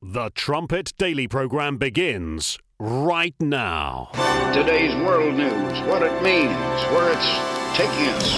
The Trumpet Daily program begins right now. Today's world news, what it means, where it's taking us.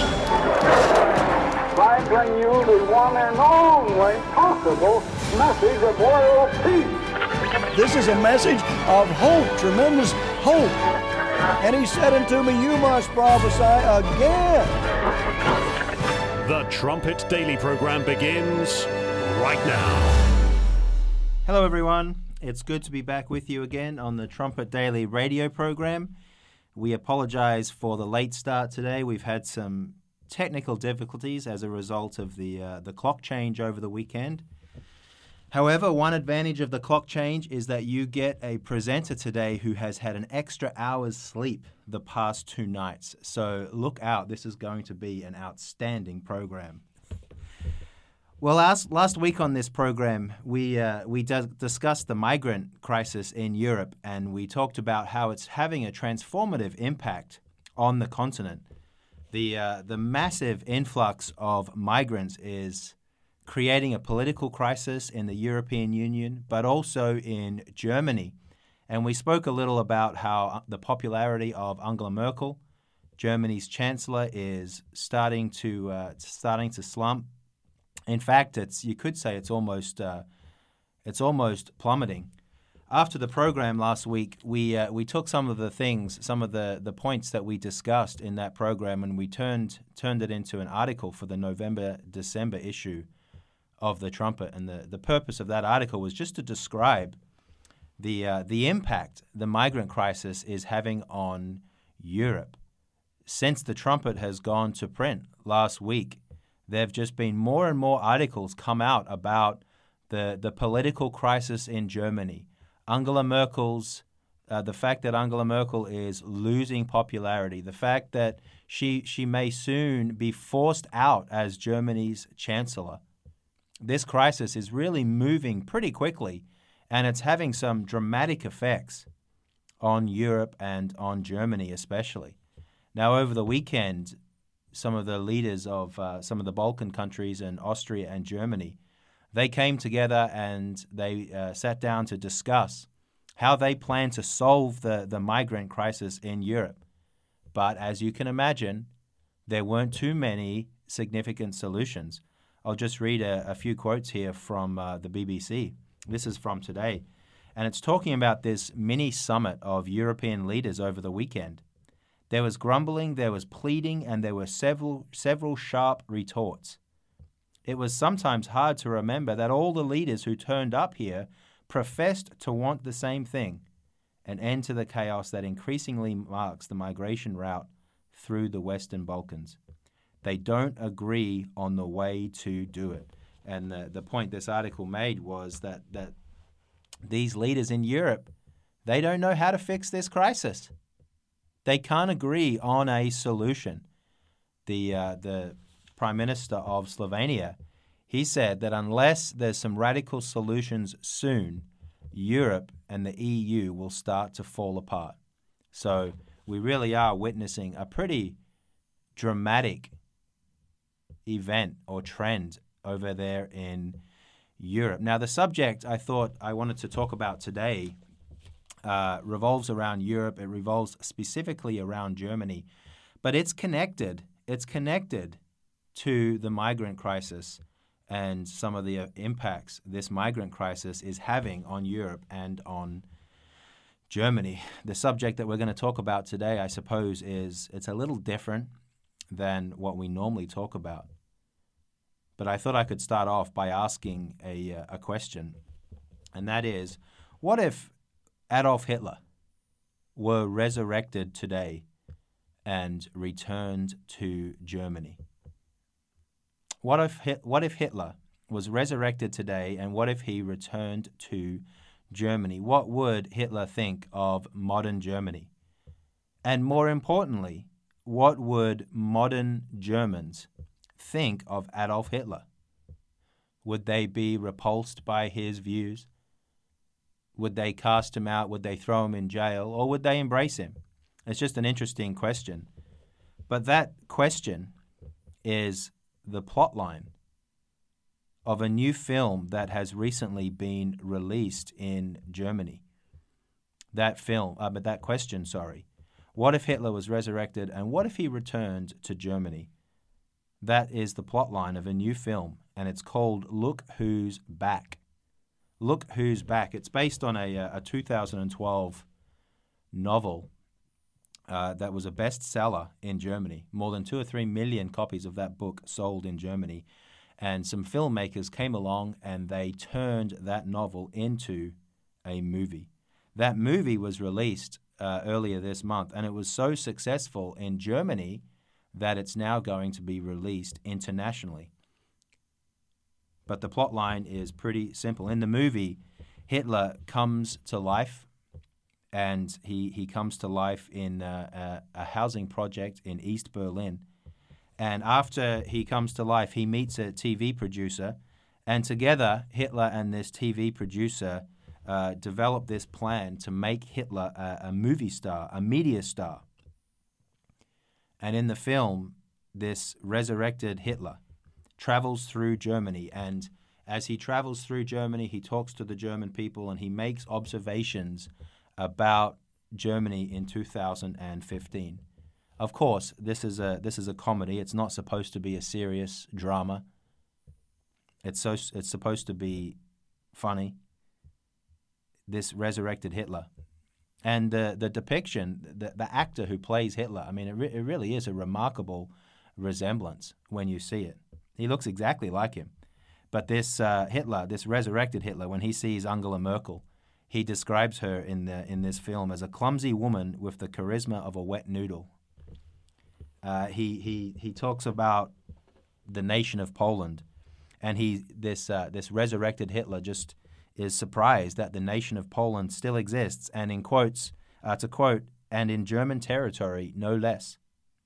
I bring you the one and only possible message of world peace. This is a message of hope, tremendous hope. And he said unto me, you must prophesy again. The Trumpet Daily program begins right now. Hello everyone, it's good to be back with you again on the Trumpet Daily radio program. We apologize for the late start today. We've had some technical difficulties as a result of the clock change over the weekend. However, one advantage of the clock change is that you get a presenter today who has had an extra hour's sleep the past 2 nights. So look out, this is going to be an outstanding program. Well, last week on this program, we discussed the migrant crisis in Europe, and we talked about how it's having a transformative impact on the continent. The massive influx of migrants is creating a political crisis in the European Union, but also in Germany. And we spoke a little about how the popularity of Angela Merkel, Germany's chancellor, is starting to slump. In fact, you could say it's almost plummeting. After the program last week, we took some of the points that we discussed in that program, and we turned it into an article for the November-December issue of the Trumpet. And the purpose of that article was just to describe the impact the migrant crisis is having on Europe. Since the Trumpet has gone to print last week, there have just been more and more articles come out about the political crisis in Germany. The fact that Angela Merkel is losing popularity, the fact that she may soon be forced out as Germany's chancellor. This crisis is really moving pretty quickly, and it's having some dramatic effects on Europe and on Germany especially. Now, over the weekend, some of the leaders of some of the Balkan countries and Austria and Germany, they came together and they sat down to discuss how they plan to solve the migrant crisis in Europe. But as you can imagine, there weren't too many significant solutions. I'll just read a few quotes here from the BBC. This is from today. And it's talking about this mini summit of European leaders over the weekend. There was grumbling, there was pleading, and there were several sharp retorts. It was sometimes hard to remember that all the leaders who turned up here professed to want the same thing, an end to the chaos that increasingly marks the migration route through the Western Balkans. They don't agree on the way to do it. And the point this article made was that these leaders in Europe, they don't know how to fix this crisis. They can't agree on a solution. The Prime Minister of Slovenia, he said that unless there's some radical solutions soon, Europe and the EU will start to fall apart. So we really are witnessing a pretty dramatic event or trend over there in Europe. Now, the subject I thought I wanted to talk about today revolves around Europe. It revolves specifically around Germany, but it's connected. It's connected to the migrant crisis and some of the impacts this migrant crisis is having on Europe and on Germany. The subject that we're going to talk about today, I suppose, it's a little different than what we normally talk about. But I thought I could start off by asking a question, and that is, what if Adolf Hitler were resurrected today and returned to Germany? What if Hitler was resurrected today, and what if he returned to Germany? What would Hitler think of modern Germany? And more importantly, what would modern Germans think of Adolf Hitler? Would they be repulsed by his views? Would they cast him out? Would they throw him in jail? Or would they embrace him? It's just an interesting question. But that question is the plot line of a new film that has recently been released in Germany. That question, what if Hitler was resurrected and what if he returned to Germany? That is the plotline of a new film, and it's called Look Who's Back. Look Who's Back. It's based on a 2012 novel that was a bestseller in Germany. More than 2 or 3 million copies of that book sold in Germany. And some filmmakers came along and they turned that novel into a movie. That movie was released earlier this month, and it was so successful in Germany that it's now going to be released internationally. But the plot line is pretty simple. In the movie, Hitler comes to life, and he comes to life in a housing project in East Berlin. And after he comes to life, he meets a TV producer, and together, Hitler and this TV producer develop this plan to make Hitler a movie star, a media star. And in the film, this resurrected Hitler travels through Germany, and as he travels through Germany, he talks to the German people and he makes observations about Germany in 2015. Of course, this is a comedy. It's not supposed to be a serious drama. It's supposed to be funny. This resurrected Hitler. And the depiction, the actor who plays Hitler, I mean, it really is a remarkable resemblance when you see it. He looks exactly like him. But this Hitler, this resurrected Hitler, when he sees Angela Merkel, he describes her in this film as a clumsy woman with the charisma of a wet noodle. He talks about the nation of Poland, and this resurrected Hitler just is surprised that the nation of Poland still exists, and in quotes, to quote, and in German territory, no less.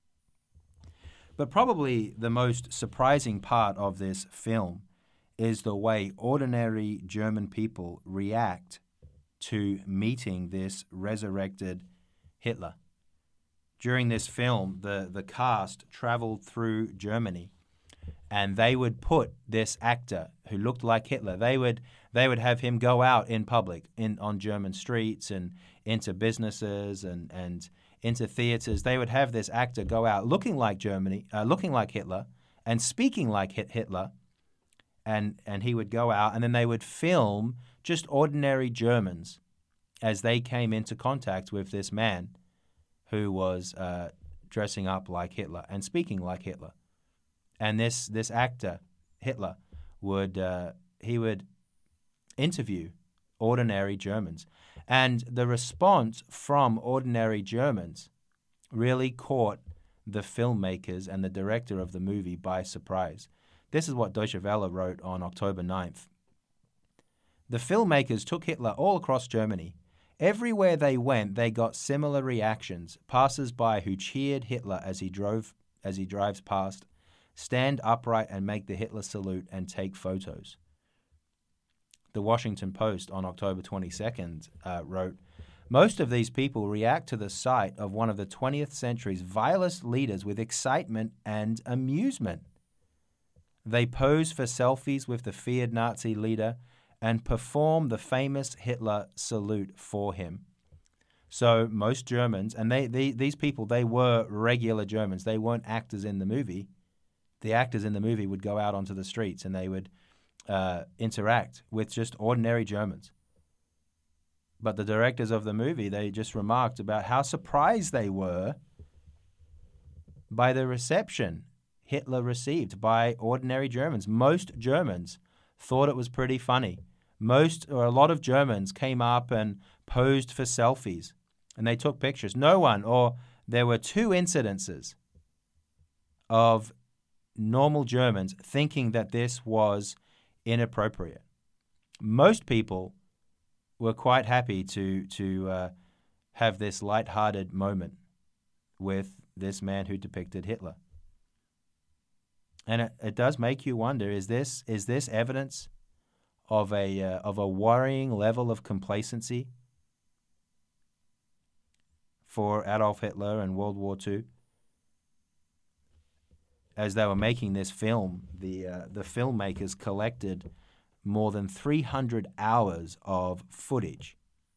But probably the most surprising part of this film is the way ordinary German people react to meeting this resurrected Hitler. During this film, the cast traveled through Germany, and they would put this actor who looked like Hitler, they would have him go out in public, on German streets and into businesses and into theaters. They would have this actor go out looking like Hitler and speaking like Hitler, and he would go out, and then they would film just ordinary Germans as they came into contact with this man who was dressing up like Hitler and speaking like Hitler. And this actor, Hitler, would interview ordinary Germans. And the response from ordinary Germans really caught the filmmakers and the director of the movie by surprise. This is what Deutsche Welle wrote on October 9th. The filmmakers took Hitler all across Germany. Everywhere they went, they got similar reactions. Passers-by who cheered Hitler as he drives past, stand upright and make the Hitler salute and take photos. The Washington Post on October 22nd wrote, most of these people react to the sight of one of the 20th century's vilest leaders with excitement and amusement. They pose for selfies with the feared Nazi leader and perform the famous Hitler salute for him. So most Germans, and these people, they were regular Germans. They weren't actors in the movie. The actors in the movie would go out onto the streets and they would interact with just ordinary Germans. But the directors of the movie, they just remarked about how surprised they were by the reception Hitler received by ordinary Germans. Most Germans thought it was pretty funny. A lot of Germans came up and posed for selfies, and they took pictures. There were 2 incidences of normal Germans thinking that this was inappropriate. Most people were quite happy to have this lighthearted moment with this man who depicted Hitler. And it does make you wonder, is this evidence of a worrying level of complacency for Adolf Hitler and World War II? as they were making this film, the filmmakers collected more than 300 hours of footage.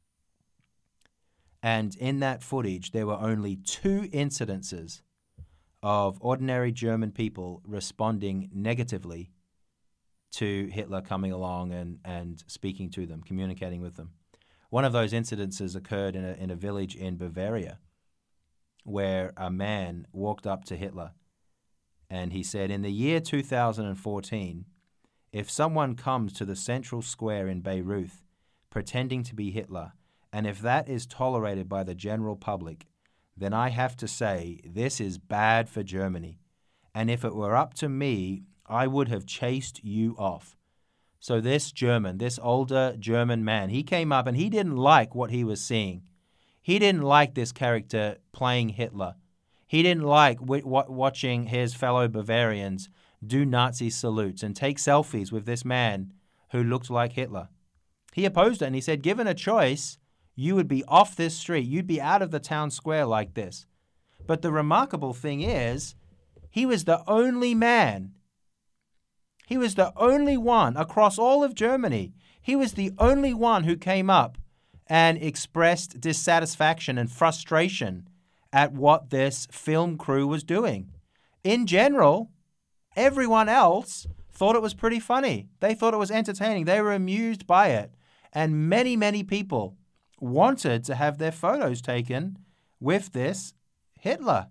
And in that footage, there were only 2 incidences of ordinary German people responding negatively to Hitler coming along and speaking to them, communicating with them. One of those incidences occurred in a village in Bavaria, where a man walked up to Hitler and he said, in the year 2014, if someone comes to the central square in Bayreuth pretending to be Hitler, and if that is tolerated by the general public, then I have to say this is bad for Germany. And if it were up to me, I would have chased you off. So this older German man, he came up and he didn't like what he was seeing. He didn't like this character playing Hitler. He didn't like watching his fellow Bavarians do Nazi salutes and take selfies with this man who looked like Hitler. He opposed it and he said, given a choice, you would be off this street. You'd be out of the town square like this. But the remarkable thing is, he was the only man. He was the only one across all of Germany. He was the only one who came up and expressed dissatisfaction and frustration at what this film crew was doing. In general, everyone else thought it was pretty funny. They thought it was entertaining. They were amused by it. And many, many people wanted to have their photos taken with this Hitler.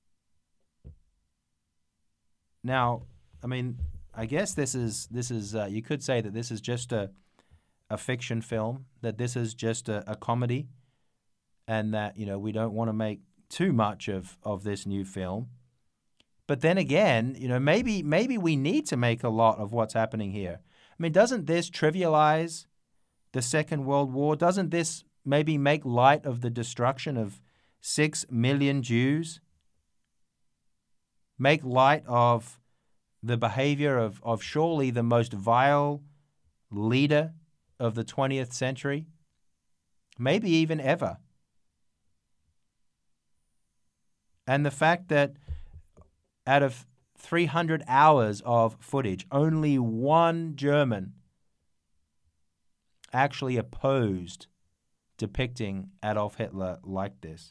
Now, I mean, I guess this is you could say that this is just a fiction film, that this is just a comedy, and that, we don't want to make too much of this new film. But then again, maybe we need to make a lot of what's happening here. I mean, doesn't this trivialize the Second World War? Doesn't this maybe make light of the destruction of 6 million Jews? Make light of the behavior of surely the most vile leader of the 20th century? Maybe even ever. And the fact that out of 300 hours of footage, only one German actually opposed depicting Adolf Hitler like this.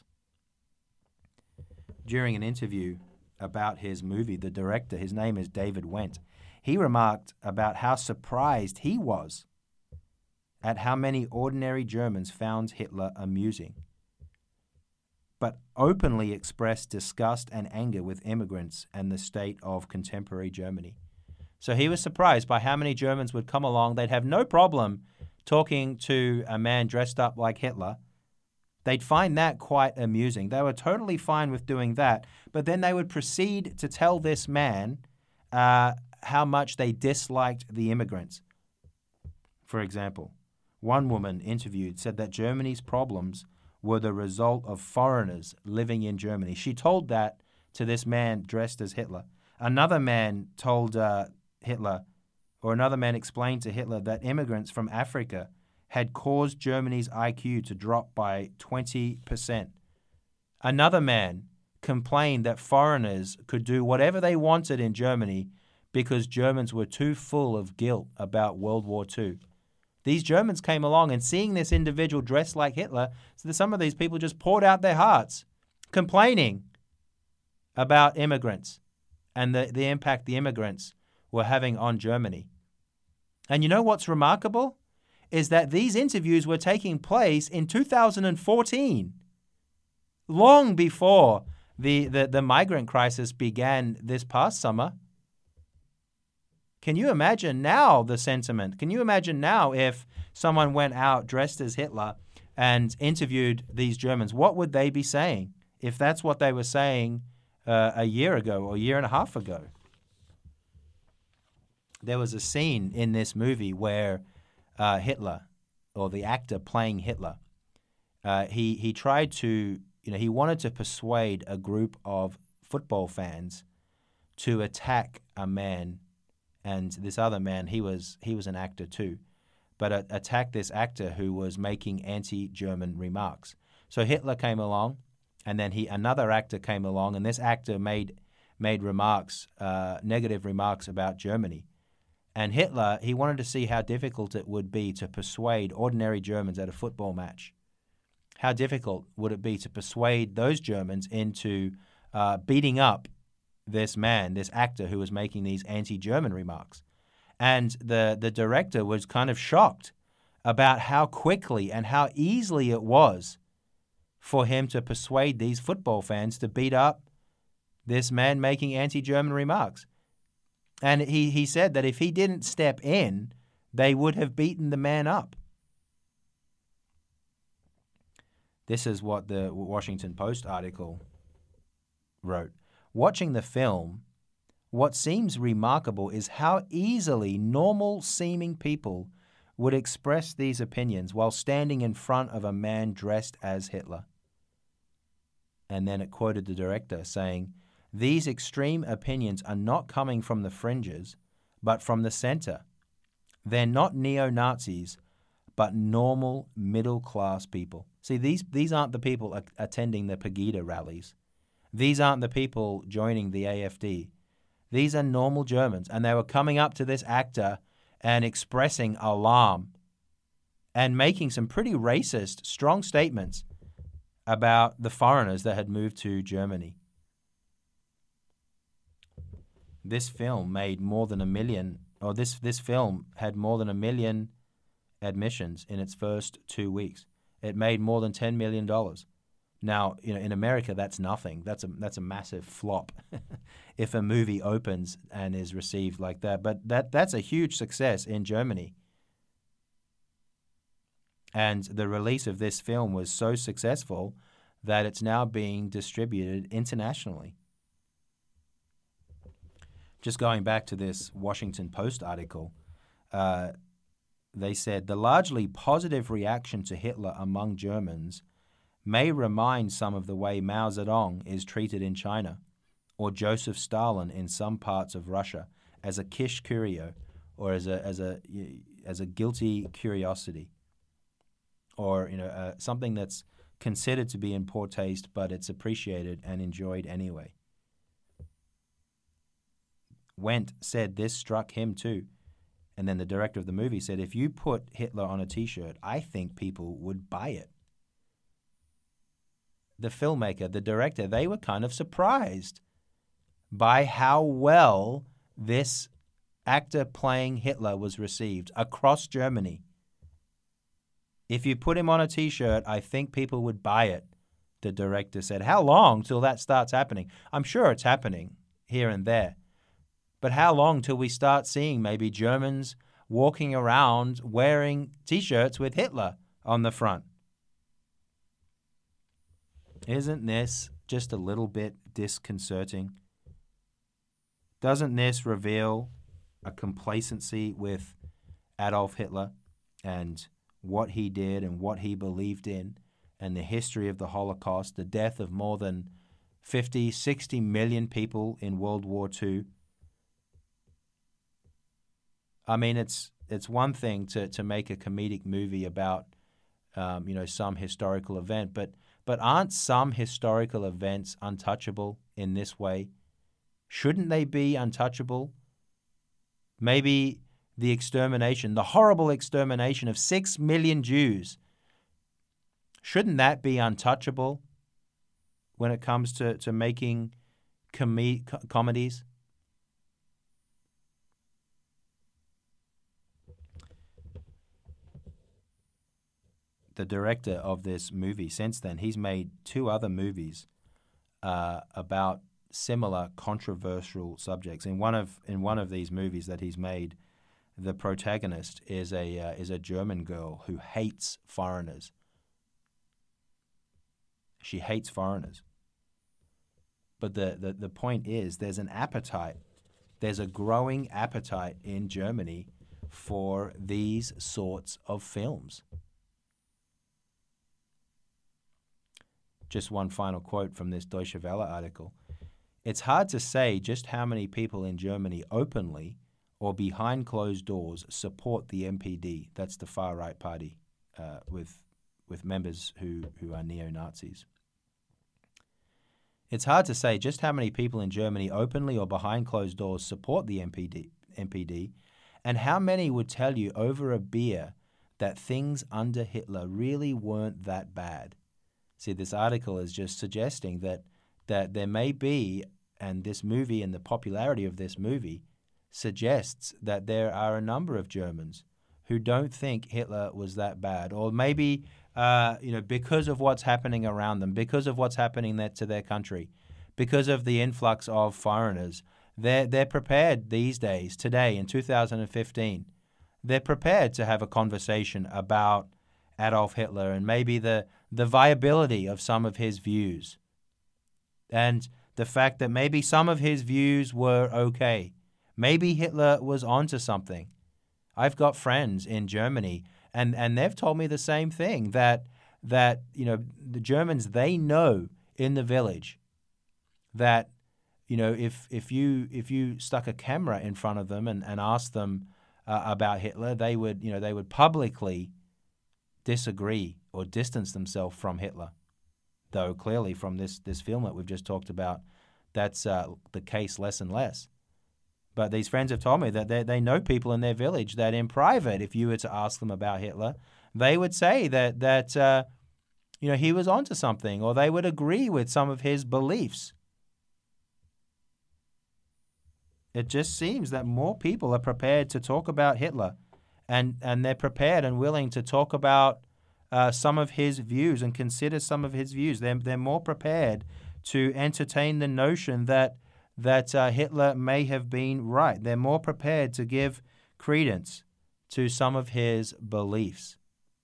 During an interview about his movie, the director, his name is David Wendt, he remarked about how surprised he was at how many ordinary Germans found Hitler amusing, but openly expressed disgust and anger with immigrants and the state of contemporary Germany. So he was surprised by how many Germans would come along. They'd have no problem talking to a man dressed up like Hitler. They'd find that quite amusing. They were totally fine with doing that, but then they would proceed to tell this man how much they disliked the immigrants. For example, one woman interviewed said that Germany's problems were the result of foreigners living in Germany. She told that to this man dressed as Hitler. Another man told another man explained to Hitler that immigrants from Africa had caused Germany's IQ to drop by 20%. Another man complained that foreigners could do whatever they wanted in Germany because Germans were too full of guilt about World War II. These Germans came along and seeing this individual dressed like Hitler, so that some of these people just poured out their hearts, complaining about immigrants and the impact the immigrants were having on Germany. And you know what's remarkable? Is that these interviews were taking place in 2014, long before the migrant crisis began this past summer. Can you imagine now the sentiment? Can you imagine now if someone went out dressed as Hitler and interviewed these Germans? What would they be saying if that's what they were saying a year ago or a year and a half ago? There was a scene in this movie where Hitler, or the actor playing Hitler, he tried to, he wanted to persuade a group of football fans to attack a man. And this other man, he was an actor too, but attacked this actor who was making anti-German remarks. So Hitler came along, and then another actor came along, and this actor made made remarks, negative remarks about Germany. And Hitler, he wanted to see how difficult it would be to persuade ordinary Germans at a football match. How difficult would it be to persuade those Germans into beating up this man, this actor who was making these anti-German remarks? And the director was kind of shocked about how quickly and how easily it was for him to persuade these football fans to beat up this man making anti-German remarks. And he said that if he didn't step in, they would have beaten the man up. This is what the Washington Post article wrote. Watching the film, what seems remarkable is how easily normal-seeming people would express these opinions while standing in front of a man dressed as Hitler. And then it quoted the director saying, "These extreme opinions are not coming from the fringes, but from the center. They're not neo-Nazis, but normal middle-class people." See, these aren't the people attending the Pegida rallies. These aren't the people joining the AfD. These are normal Germans, and they were coming up to this actor and expressing alarm and making some pretty racist, strong statements about the foreigners that had moved to Germany. This film made more than 1 million, or this film had more than 1 million admissions in its first 2 weeks. It made more than $10 million. Now, in America, that's nothing. That's a massive flop if a movie opens and is received like that. But that's a huge success in Germany. And the release of this film was so successful that it's now being distributed internationally. Just going back to this Washington Post article, they said, the largely positive reaction to Hitler among Germans may remind some of the way Mao Zedong is treated in China, or Joseph Stalin in some parts of Russia, as a quiche curio, or as a guilty curiosity, or something that's considered to be in poor taste, but it's appreciated and enjoyed anyway. Wendt said this struck him too. And then the director of the movie said, if you put Hitler on a T-shirt, I think people would buy it. The filmmaker, the director, they were kind of surprised by how well this actor playing Hitler was received across Germany. If you put him on a T-shirt, I think people would buy it, the director said. How long till that starts happening? I'm sure it's happening here and there. But how long till we start seeing maybe Germans walking around wearing T-shirts with Hitler on the front? Isn't this just a little bit disconcerting? Doesn't this reveal a complacency with Adolf Hitler and what he did and what he believed in and the history of the Holocaust, the death of more than 50, 60 million people in World War II? I mean, it's one thing to make a comedic movie about some historical event, but aren't some historical events untouchable in this way? Shouldn't they be untouchable? Maybe the extermination, the horrible extermination of 6 million Jews, shouldn't that be untouchable when it comes to making comedies? The director of this movie, since then, he's made 2 other movies about similar controversial subjects. In one of these movies that he's made, the protagonist is a German girl who hates foreigners. She hates foreigners. But the point is, there's an appetite. There's a growing appetite in Germany for these sorts of films. Just one final quote from this Deutsche Welle article. It's hard to say just how many people in Germany openly or behind closed doors support the NPD. That's the far-right party with members who are neo-Nazis. It's hard to say just how many people in Germany openly or behind closed doors support the NPD, and how many would tell you over a beer that things under Hitler really weren't that bad. See, this article is just suggesting that there may be, and this movie and the popularity of this movie suggests that there are a number of Germans who don't think Hitler was that bad, or maybe because of what's happening around them, because of what's happening to their country, because of the influx of foreigners, they're prepared these days, today in 2015, they're prepared to have a conversation about Adolf Hitler and maybe the viability of some of his views, and the fact that maybe some of his views were okay. Maybe Hitler was onto something. I've got friends in Germany, and they've told me the same thing, that the Germans, they know in the village that if you stuck a camera in front of them and asked them about Hitler, they would publicly disagree or distance themselves from Hitler. Though clearly from this film that we've just talked about, that's the case less and less. But these friends have told me that they know people in their village that in private, if you were to ask them about Hitler, they would say that he was onto something, or they would agree with some of his beliefs. It just seems that more people are prepared to talk about Hitler, and they're prepared and willing to talk about some of his views and consider some of his views. They're more prepared to entertain the notion that Hitler may have been right. They're more prepared to give credence to some of his beliefs.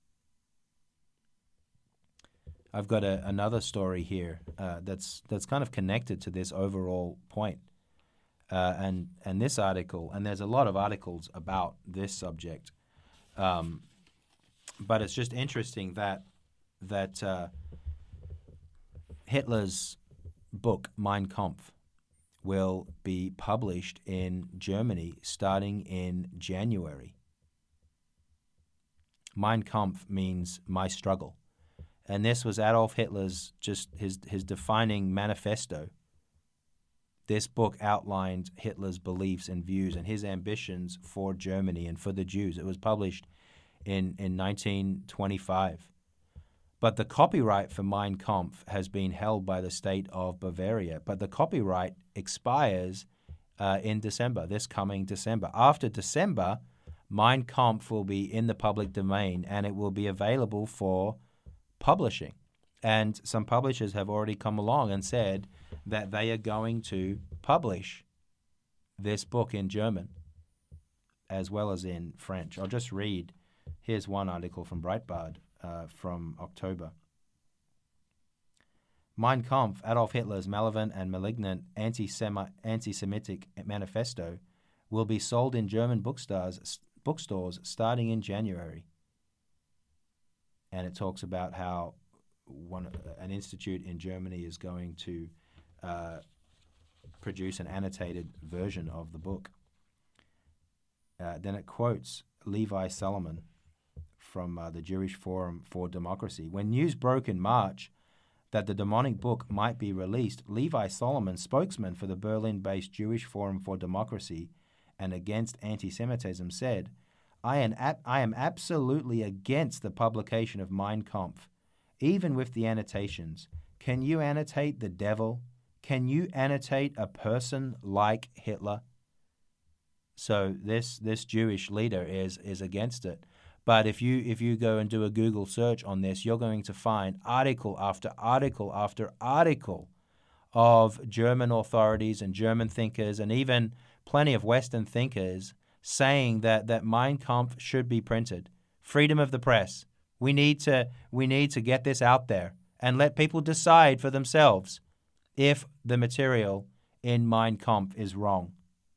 I've got another story here that's kind of connected to this overall point. And this article, and there's a lot of articles about this subject, but it's just interesting that Hitler's book, Mein Kampf, will be published in Germany starting in January. Mein Kampf means my struggle. And this was Adolf Hitler's, just his defining manifesto. This book outlined Hitler's beliefs and views and his ambitions for Germany and for the Jews. It was published in 1925. But the copyright for Mein Kampf has been held by the state of Bavaria. But the copyright expires in December, this coming December. After December, Mein Kampf will be in the public domain, and it will be available for publishing. And some publishers have already come along and said that they are going to publish this book in German as well as in French. I'll just read. Here's one article from Breitbart from October. Mein Kampf, Adolf Hitler's malevolent and malignant anti-Semitic manifesto, will be sold in German bookstores starting in January. And it talks about how an institute in Germany is going to produce an annotated version of the book. Then it quotes Levi Solomon from the Jewish Forum for Democracy. When news broke in March that the demonic book might be released, Levi Solomon, spokesman for the Berlin-based Jewish Forum for Democracy and against anti-Semitism, said, I am absolutely against the publication of Mein Kampf, even with the annotations. Can you annotate the devil? Can you annotate a person like Hitler? So this Jewish leader is against it. But if you go and do a Google search on this, you're going to find article after article after article of German authorities and German thinkers and even plenty of Western thinkers saying that Mein Kampf should be printed. Freedom of the press. We need to get this out there and let people decide for themselves if the material in Mein Kampf is wrong.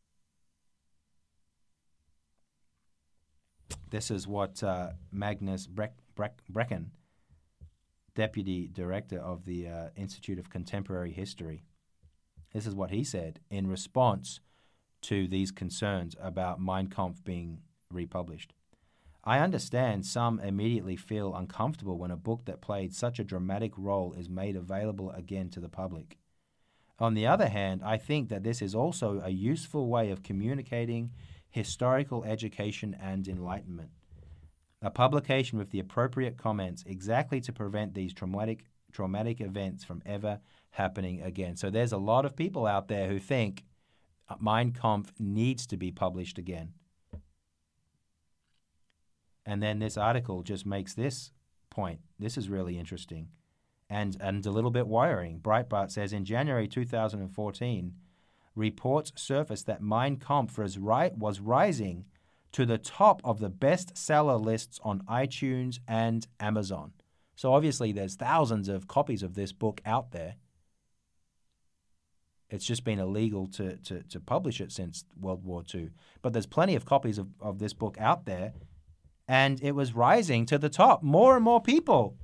This is what Magnus Brecken, Deputy Director of the Institute of Contemporary History, this is what he said in response to these concerns about Mein Kampf being republished. I understand some immediately feel uncomfortable when a book that played such a dramatic role is made available again to the public. On the other hand, I think that this is also a useful way of communicating historical education and enlightenment. A publication with the appropriate comments exactly to prevent these traumatic events from ever happening again. So there's a lot of people out there who think Mein Kampf needs to be published again. And then this article just makes this point. This is really interesting and a little bit worrying. Breitbart says, in January 2014, reports surfaced that Mein Kampf was rising to the top of the bestseller lists on iTunes and Amazon. So obviously there's thousands of copies of this book out there. It's just been illegal to publish it since World War II. But there's plenty of copies of this book out there, and it was rising to the top. More and more people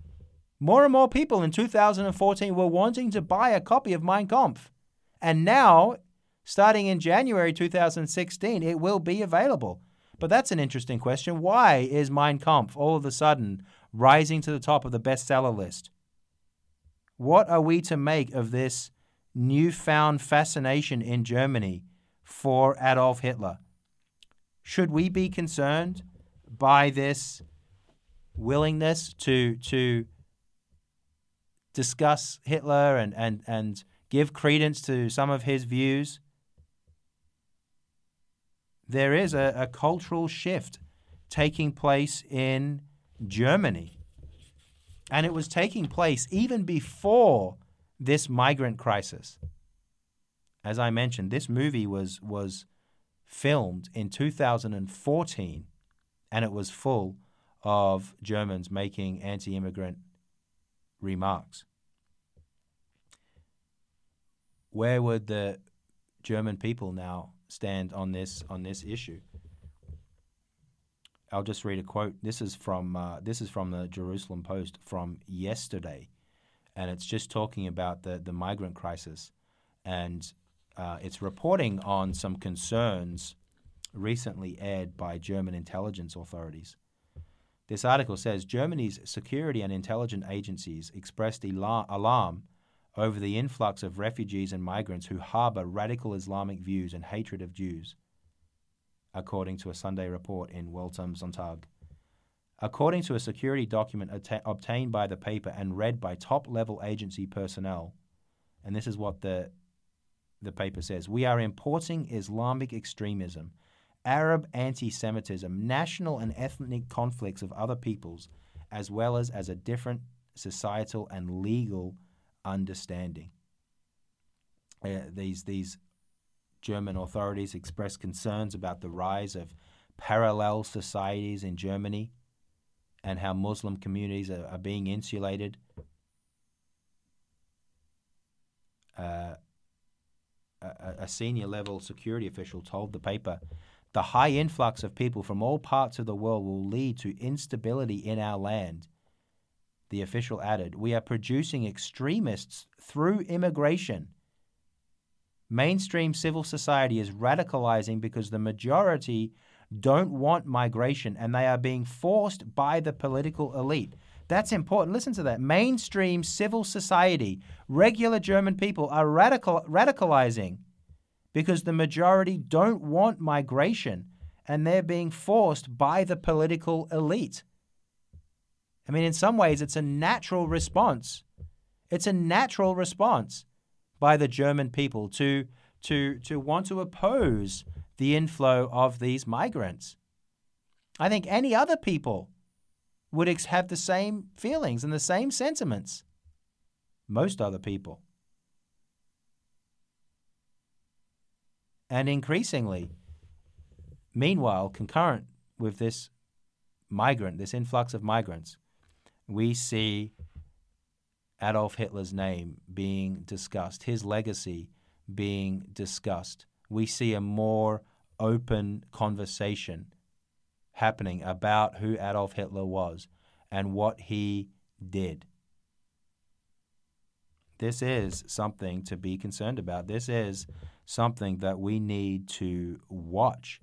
in 2014 were wanting to buy a copy of Mein Kampf. And now, starting in January 2016, it will be available. But that's an interesting question. Why is Mein Kampf all of a sudden rising to the top of the bestseller list? What are we to make of this newfound fascination in Germany for Adolf Hitler? Should we be concerned by this willingness to discuss Hitler and give credence to some of his views? There is a cultural shift taking place in Germany. And it was taking place even before this migrant crisis. As I mentioned, this movie was filmed in 2014, and it was full of Germans making anti-immigrant remarks. Where would the German people now stand on this issue? I'll just read a quote. This is from the Jerusalem Post from yesterday, and it's just talking about the migrant crisis, and it's reporting on some concerns recently aired by German intelligence authorities. This article says Germany's security and intelligence agencies expressed alarm over the influx of refugees and migrants who harbor radical Islamic views and hatred of Jews, according to a Sunday report in Welt am Sonntag. According to a security document obtained by the paper and read by top-level agency personnel, and this is what the paper says, we are importing Islamic extremism, Arab anti-Semitism, national and ethnic conflicts of other peoples, as well as a different societal and legal understanding. These German authorities expressed concerns about the rise of parallel societies in Germany and how Muslim communities are being insulated. A senior-level security official told the paper, the high influx of people from all parts of the world will lead to instability in our land. The official added, we are producing extremists through immigration. Mainstream civil society is radicalizing because the majority don't want migration and they are being forced by the political elite. That's important. Listen to that. Mainstream civil society, regular German people are radicalizing because the majority don't want migration and they're being forced by the political elite. I mean, in some ways, it's a natural response. It's a natural response by the German people to want to oppose the inflow of these migrants. I think any other people would have the same feelings and the same sentiments. Most other people. And increasingly, meanwhile, concurrent with this influx of migrants, we see Adolf Hitler's name being discussed, his legacy being discussed. We see a more open conversation happening about who Adolf Hitler was and what he did. This is something to be concerned about. This is something that we need to watch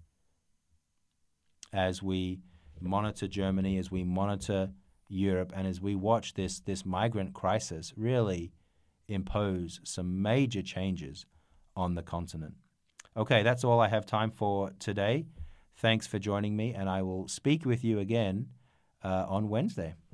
as we monitor Germany, as we monitor Europe, and as we watch this migrant crisis really impose some major changes on the continent. Okay, that's all I have time for today. Thanks for joining me, and I will speak with you again on Wednesday.